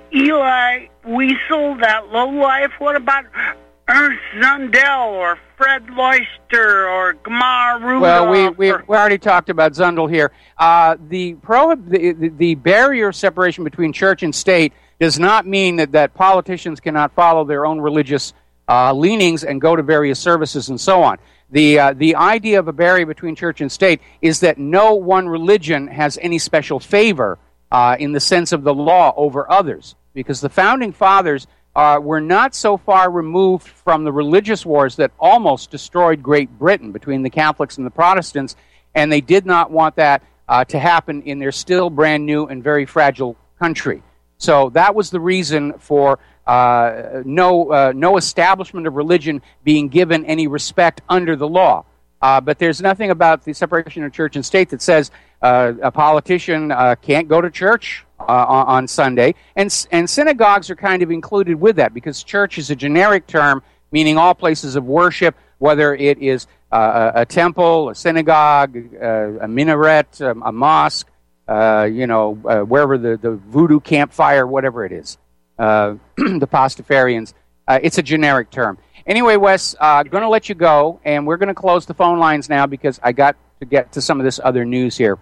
Eli Wiesel, that lowlife. What about Ernst Zundel or Fred Loister or Gamar Rudolph? Well, we, we, or, we already talked about Zundel here. Uh, the, prohib- the, the, the barrier of separation between church and state does not mean that, that politicians cannot follow their own religious uh, leanings and go to various services and so on. The, uh, the idea of a barrier between church and state is that no one religion has any special favor uh, in the sense of the law over others, because the Founding Fathers uh, were not so far removed from the religious wars that almost destroyed Great Britain between the Catholics and the Protestants, and they did not want that uh, to happen in their still brand new and very fragile country. So that was the reason for uh, no uh, no establishment of religion being given any respect under the law. Uh, but there's nothing about the separation of church and state that says uh, a politician uh, can't go to church uh, on, on Sunday. And, and synagogues are kind of included with that, because church is a generic term meaning all places of worship, whether it is uh, a, a temple, a synagogue, uh, a minaret, um, a mosque, Uh, you know, uh, wherever the, the voodoo campfire, whatever it is, uh, the Pastafarians. Uh, it's a generic term. Anyway, Wes, uh, going to let you go, and we're going to close the phone lines now because I got to get to some of this other news here.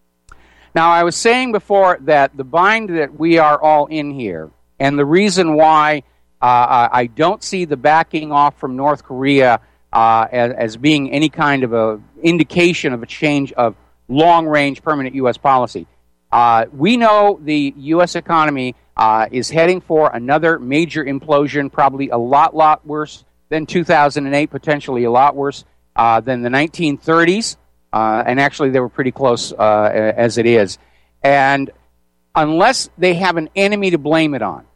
Now, I was saying before that the bind that we are all in here, and the reason why uh, I don't see the backing off from North Korea uh, as, as being any kind of a indication of a change of long-range permanent U S policy. Uh, we know the U S economy uh, is heading for another major implosion, probably a lot, lot worse than two thousand eight, potentially a lot worse uh, than the nineteen thirties, uh, and actually they were pretty close uh, as it is. And unless they have an enemy to blame it on,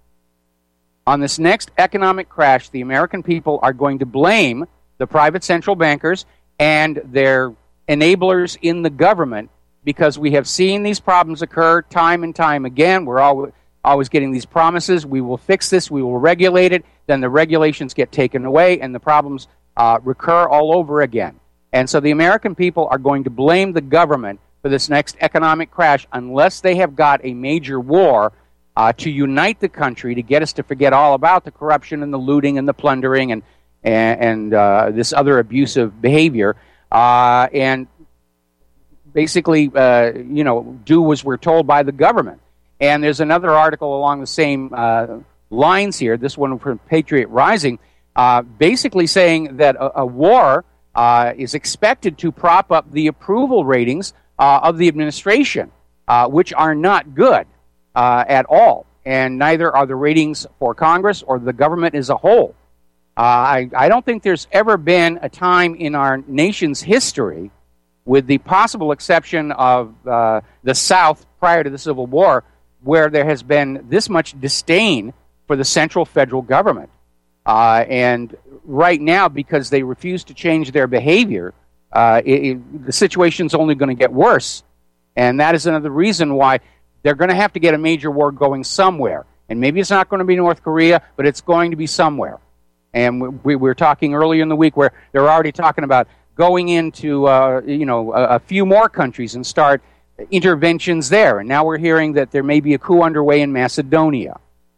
on this next economic crash, the American people are going to blame the private central bankers and their enablers in the government, because we have seen these problems occur time and time again. We're always, always getting these promises. We will fix this. We will regulate it. Then the regulations get taken away, and the problems uh, recur all over again. And so the American people are going to blame the government for this next economic crash unless they have got a major war uh, to unite the country, to get us to forget all about the corruption and the looting and the plundering and, and, and uh, this other abusive behavior. Uh, and basically, uh, you know, do as we're told by the government. And there's another article along the same uh, lines here, this one from Patriot Rising, uh, basically saying that a, a war uh, is expected to prop up the approval ratings uh, of the administration, uh, which are not good uh, at all. And neither are the ratings for Congress or the government as a whole. Uh, I, I don't think there's ever been a time in our nation's history, with the possible exception of uh, the South prior to the Civil War, where there has been this much disdain for the central federal government. Uh, and right now, because they refuse to change their behavior, uh, it, it, the situation's only going to get worse. And that is another reason why they're going to have to get a major war going somewhere. And maybe it's not going to be North Korea, but it's going to be somewhere. And we, we were talking earlier in the week where they're already talking about going into uh, you know a, a few more countries and start interventions there. And now we're hearing that there may be a coup underway in Macedonia.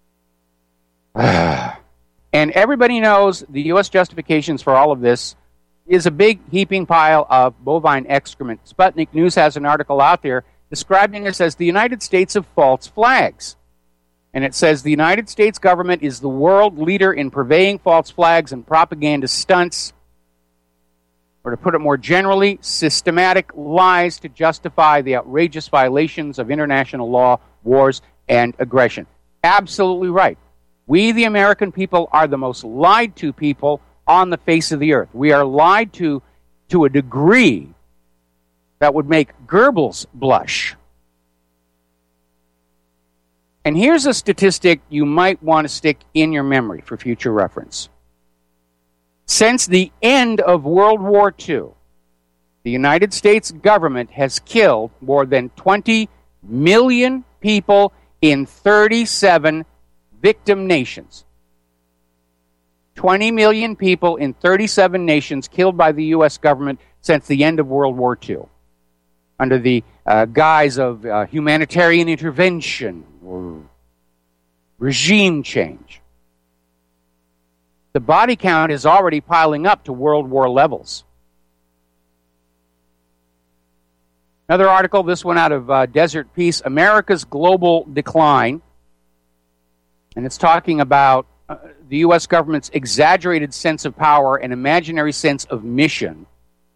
And everybody knows the U S justifications for all of this is a big heaping pile of bovine excrement. Sputnik News has an article out there describing us as the United States of false flags. And it says the United States government is the world leader in purveying false flags and propaganda stunts. or to put it more generally, systematic lies to justify the outrageous violations of international law, wars, and aggression. Absolutely right. We, the American people, are the most lied to people on the face of the earth. We are lied to to a degree that would make Goebbels blush. And here's a statistic you might want to stick in your memory for future reference. Since the end of World War Two, the United States government has killed more than twenty million people in thirty-seven victim nations. twenty million people in thirty-seven nations killed by the U S government since the end of World War Two, under the uh, guise of uh, humanitarian intervention or regime change. The body count is already piling up to World War levels. Another article, this one out of uh, Desert Peace, America's Global Decline. And it's talking about uh, the U S government's exaggerated sense of power and imaginary sense of mission.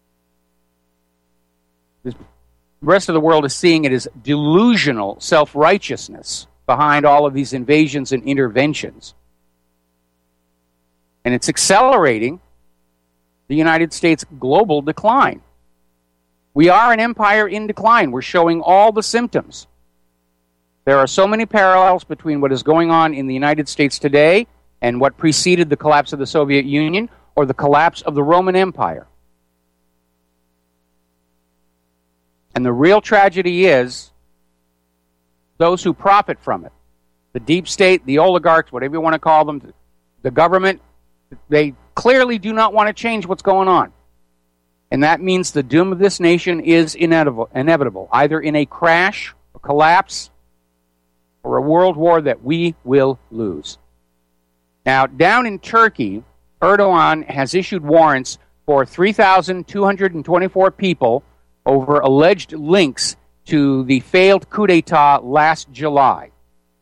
The rest of the world is seeing it as delusional self-righteousness behind all of these invasions and interventions. And it's accelerating the United States' global decline. We are an empire in decline. We're showing all the symptoms. There are so many parallels between what is going on in the United States today and what preceded the collapse of the Soviet Union or the collapse of the Roman Empire. And the real tragedy is those who profit from it. The deep state, the oligarchs, whatever you want to call them, the government, they clearly do not want to change what's going on. And that means the doom of this nation is inevitable, inevitable, either in a crash, a collapse, or a world war that we will lose. Now, down in Turkey, Erdogan has issued warrants for three thousand two hundred twenty-four people over alleged links to the failed coup d'etat last July.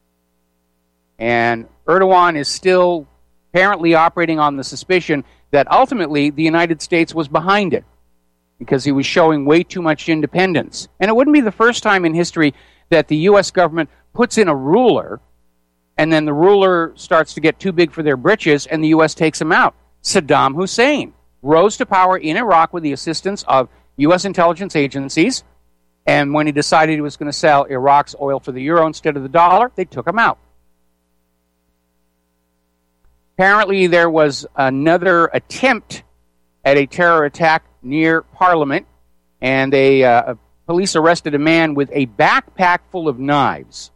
And Erdogan is still apparently operating on the suspicion that ultimately the United States was behind it because he was showing way too much independence. And it wouldn't be the first time in history that the U S government puts in a ruler and then the ruler starts to get too big for their britches and the U S takes him out. Saddam Hussein rose to power in Iraq with the assistance of U S intelligence agencies, and when he decided he was going to sell Iraq's oil for the euro instead of the dollar, they took him out. Apparently, there was another attempt at a terror attack near Parliament, and they, uh, police arrested a man with a backpack full of knives.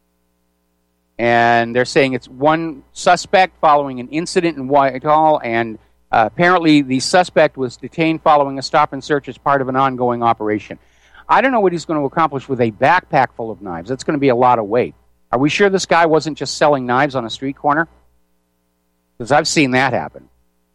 And they're saying it's one suspect following an incident in Whitehall, and uh, apparently the suspect was detained following a stop and search as part of an ongoing operation. I don't know what he's going to accomplish with a backpack full of knives. That's going to be a lot of weight. Are we sure this guy wasn't just selling knives on a street corner? Because I've seen that happen.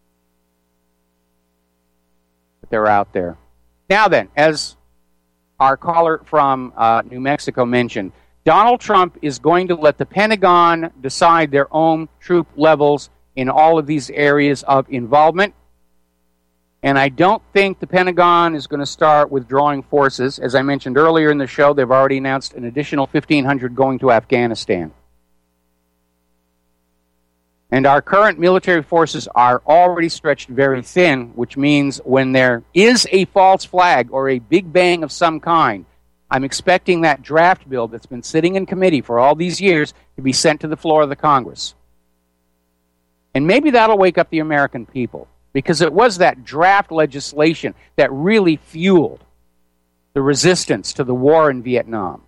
But they're out there. Now then, as our caller from uh, New Mexico mentioned, Donald Trump is going to let the Pentagon decide their own troop levels in all of these areas of involvement. And I don't think the Pentagon is going to start withdrawing forces. As I mentioned earlier in the show, they've already announced an additional fifteen hundred going to Afghanistan. And our current military forces are already stretched very thin, which means when there is a false flag or a big bang of some kind, I'm expecting that draft bill that's been sitting in committee for all these years to be sent to the floor of the Congress. And maybe that'll wake up the American people, because it was that draft legislation that really fueled the resistance to the war in Vietnam.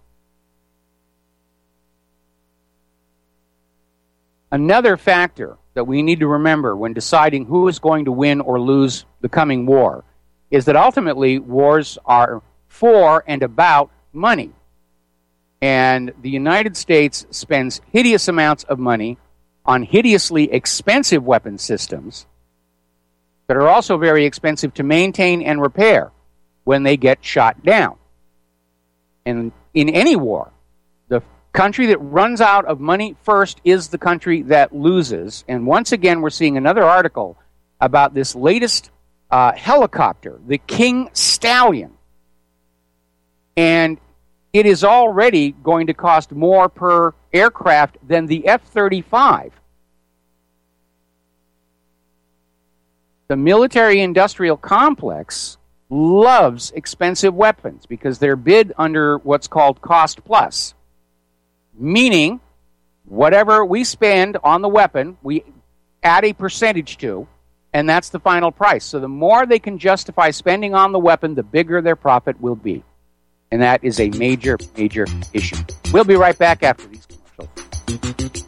Another factor that we need to remember when deciding who is going to win or lose the coming war is that ultimately wars are for and about money. And the United States spends hideous amounts of money on hideously expensive weapon systems that are also very expensive to maintain and repair when they get shot down. And in any war, the country that runs out of money first is the country that loses. And once again, we're seeing another article about this latest uh, helicopter, the King Stallion. And it is already going to cost more per aircraft than the F thirty-five. The military-industrial complex loves expensive weapons because they're bid under what's called cost plus, meaning whatever we spend on the weapon, we add a percentage to, and that's the final price. So the more they can justify spending on the weapon, the bigger their profit will be. And that is a major, major issue. We'll be right back after these commercials.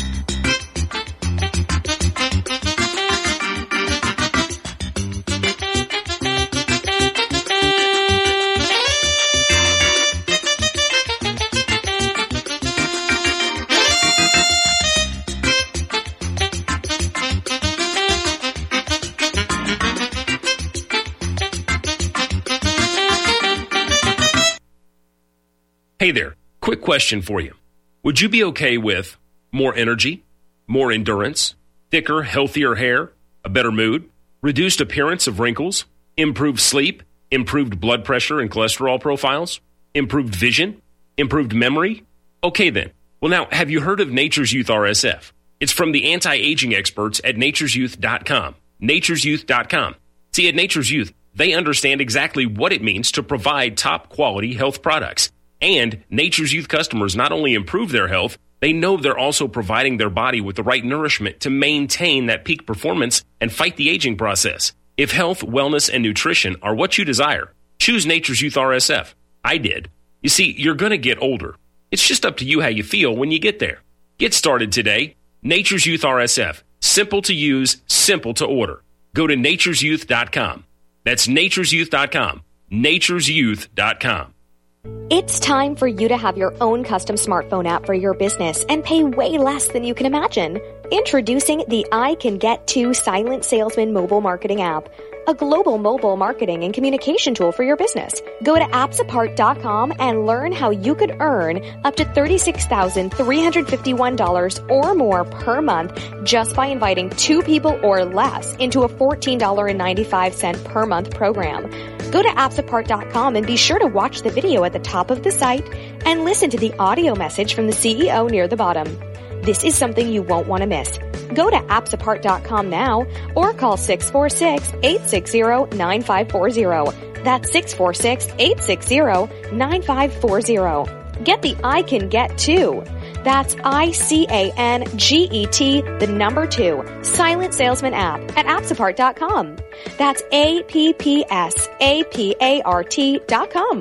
Hey there, quick question for you. Would you be okay with more energy, more endurance, thicker, healthier hair, a better mood, reduced appearance of wrinkles, improved sleep, improved blood pressure and cholesterol profiles, improved vision, improved memory? Okay then. Well now, have you heard of Nature's Youth R S F? It's from the anti-aging experts at natures youth dot com. natures youth dot com. See, at Nature's Youth, they understand exactly what it means to provide top-quality health products. And Nature's Youth customers not only improve their health, they know they're also providing their body with the right nourishment to maintain that peak performance and fight the aging process. If health, wellness, and nutrition are what you desire, choose Nature's Youth R S F. I did. You see, you're going to get older. It's just up to you how you feel when you get there. Get started today. Nature's Youth R S F. Simple to use, simple to order. Go to natures youth dot com. That's natures youth dot com. natures youth dot com. It's time for you to have your own custom smartphone app for your business and pay way less than you can imagine. Introducing the I Can Get To Silent Salesman mobile marketing app, a global mobile marketing and communication tool for your business. Go to apps apart dot com and learn how you could earn up to thirty-six thousand three hundred fifty-one dollars or more per month just by inviting two people or less into a fourteen dollars and ninety-five cents per month program. Go to apps apart dot com and be sure to watch the video at the top of the site and listen to the audio message from the C E O near the bottom. This is something you won't want to miss. Go to apps apart dot com now or call six four six, eight six zero, nine five four zero. That's six four six, eight six zero, nine five four zero. Get the I Can Get To. That's I C A N G E T, the number two, Silent Salesman app at apps apart dot com. That's A P P S A P A R T dot com.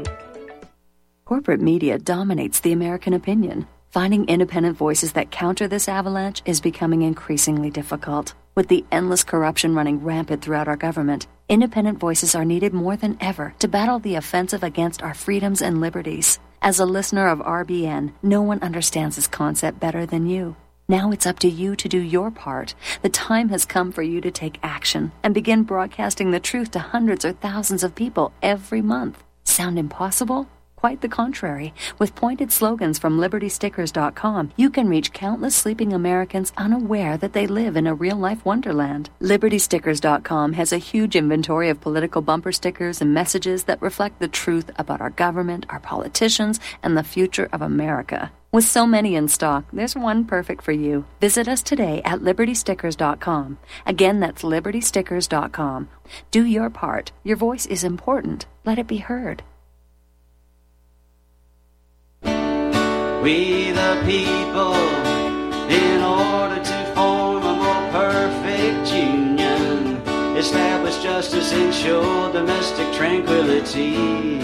Corporate media dominates the American opinion. Finding independent voices that counter this avalanche is becoming increasingly difficult. With the endless corruption running rampant throughout our government, independent voices are needed more than ever to battle the offensive against our freedoms and liberties. As a listener of R B N, no one understands this concept better than you. Now it's up to you to do your part. The time has come for you to take action and begin broadcasting the truth to hundreds or thousands of people every month. Sound impossible? Quite the contrary. With pointed slogans from liberty stickers dot com, you can reach countless sleeping Americans unaware that they live in a real-life wonderland. liberty stickers dot com has a huge inventory of political bumper stickers and messages that reflect the truth about our government, our politicians, and the future of America. With so many in stock, there's one perfect for you. Visit us today at liberty stickers dot com. Again, that's liberty stickers dot com. Do your part. Your voice is important. Let it be heard. We the people, in order to form a more perfect union, establish justice, ensure domestic tranquility,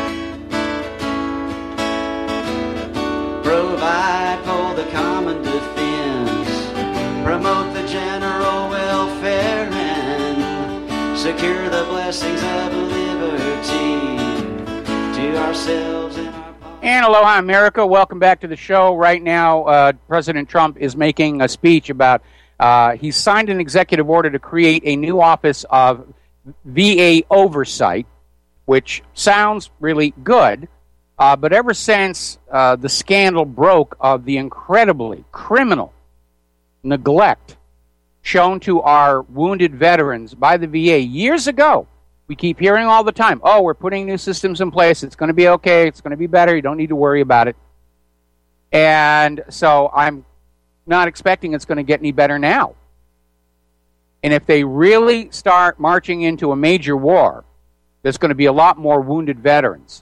provide for the common defense, promote the general welfare, and secure the blessings of liberty to ourselves and our And aloha, America. Welcome back to the show. Right now, uh, President Trump is making a speech about, uh, he signed an executive order to create a new office of V A oversight, which sounds really good. Uh, but ever since uh, the scandal broke of the incredibly criminal neglect, shown to our wounded veterans by the V A years ago. We keep hearing all the time, oh, we're putting new systems in place. It's going to be okay. It's going to be better. You don't need to worry about it. And so I'm not expecting it's going to get any better now. And if they really start marching into a major war, there's going to be a lot more wounded veterans.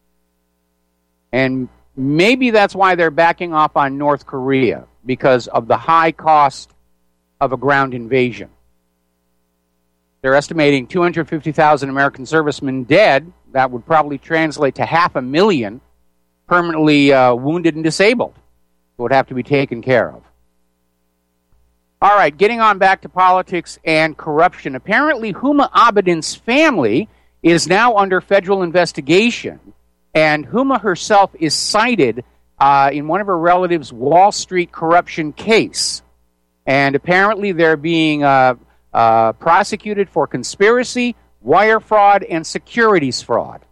And maybe that's why they're backing off on North Korea, because of the high cost of a ground invasion. They're estimating two hundred fifty thousand American servicemen dead. That would probably translate to half a million permanently uh, wounded and disabled who would have to be taken care of. All right, getting on back to politics and corruption. Apparently, Huma Abedin's family is now under federal investigation, and Huma herself is cited uh, in one of her relatives' Wall Street corruption case. And apparently they're being uh, uh, prosecuted for conspiracy, wire fraud, and securities fraud.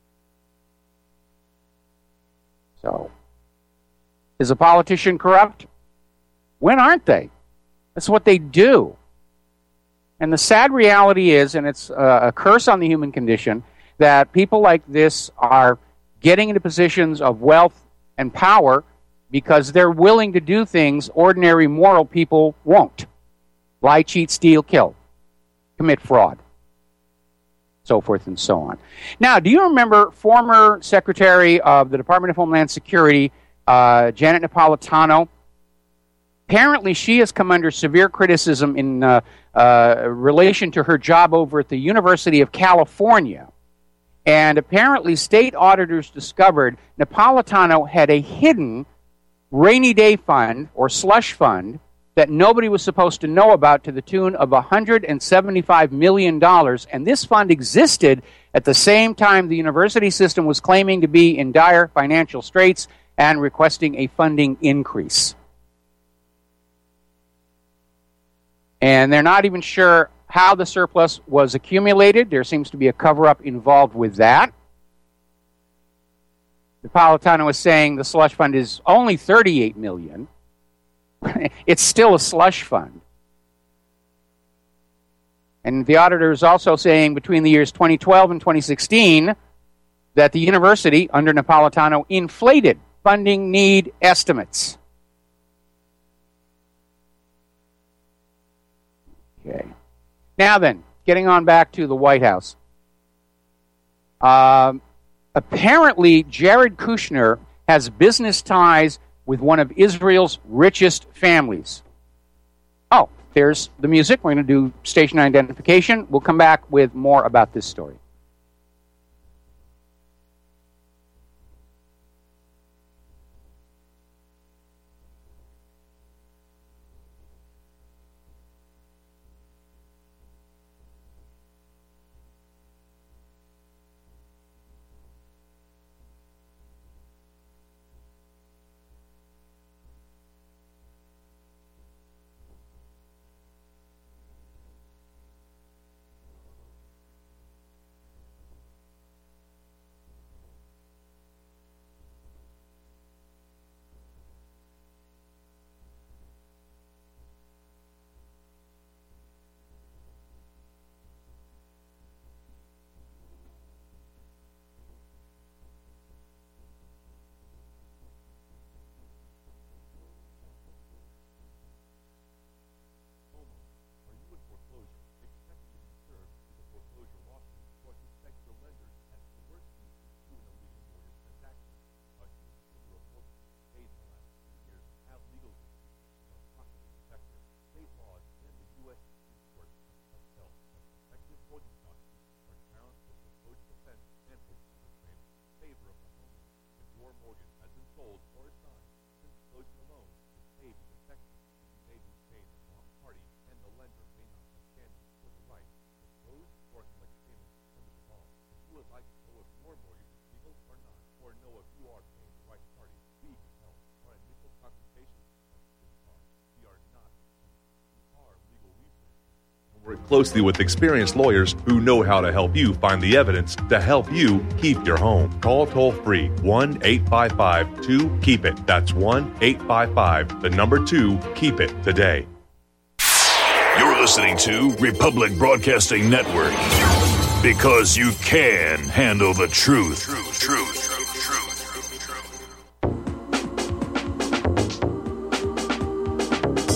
So, is a politician corrupt? When aren't they? That's what they do. And the sad reality is, and it's uh, a curse on the human condition, that people like this are getting into positions of wealth and power because they're willing to do things ordinary moral people won't. Lie, cheat, steal, kill. Commit fraud. So forth and so on. Now, do you remember former Secretary of the Department of Homeland Security, uh, Janet Napolitano? Apparently, she has come under severe criticism in uh, uh, relation to her job over at the University of California. And apparently, state auditors discovered Napolitano had a hidden rainy day fund or slush fund that nobody was supposed to know about to the tune of one hundred seventy-five million dollars. And this fund existed at the same time the university system was claiming to be in dire financial straits and requesting a funding increase. And they're not even sure how the surplus was accumulated. There seems to be a cover-up involved with that. Napolitano is saying the slush fund is only thirty-eight million dollars. It's still a slush fund. And the auditor is also saying between the years twenty twelve and twenty sixteen that the university, under Napolitano, inflated funding need estimates. Okay. Now then, getting on back to the White House. Um, apparently, Jared Kushner has business ties with one of Israel's richest families. Oh, there's the music. We're going to do station identification. We'll come back with more about this story. Work closely with experienced lawyers who know how to help you find the evidence to help you keep your home. Call toll free one eight five five two keep it. That's one eight five five the number two keep it today. You're listening to Republic Broadcasting Network. Because you can handle the truth. Truth, truth.